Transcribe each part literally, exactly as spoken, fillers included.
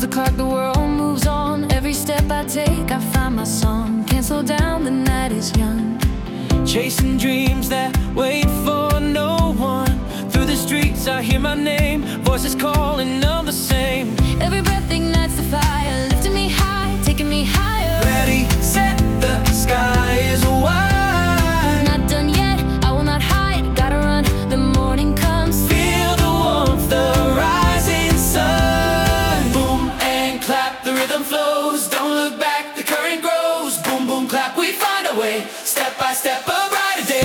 the clock, the world moves on. Every step I take, I find my song. Can't slow down, the night is young. Chasing dreams that wait for no one. Through the streets I hear my name, voices calling all the same. Every breath ignites the fire, lifting me high, taking me higher. Ready, set, the sky is wide. Not done yet, I will not hide. Gotta run, the morning comes. Feel the warmth, the rising sun. Boom and clap, the rhythm flows. Don't look back, the current grows. Boom, boom, clap, we find a way. Step by step, a brighter day.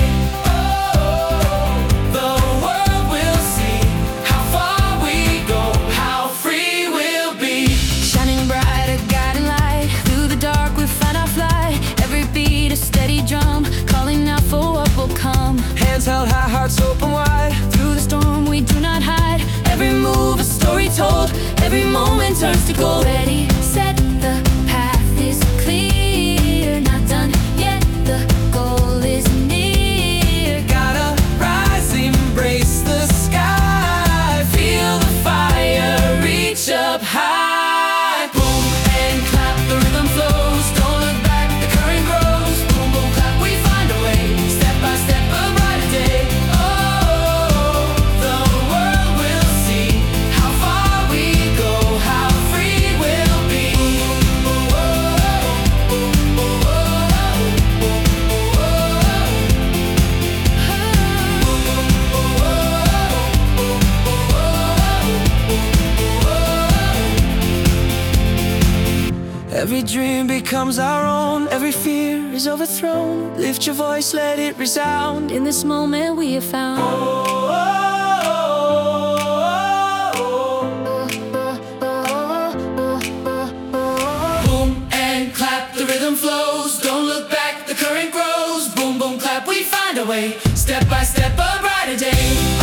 Hands held high, hearts open wide. Through the storm we do not hide. Every move a story told. Every moment turns to gold. Ready, set, the path is clear. Not done yet, the goal is near. Gotta rise, embrace the sky. Feel the fire, reach up high. Boom and clap, the rhythm flows. Don't look back, the current grows. Boom, boom, clap, we find a way. Step by step, a brighter day. Oh, the world will see how far we go, how free we'll be. Every dream becomes our own. Every fear is overthrown. Lift your voice, let it resound. In this moment we have found. Oh, oh, oh, oh. Boom and clap, the rhythm flows. Don't look back, the current grows. Boom, boom, clap, we find a way. Step by step, a brighter day.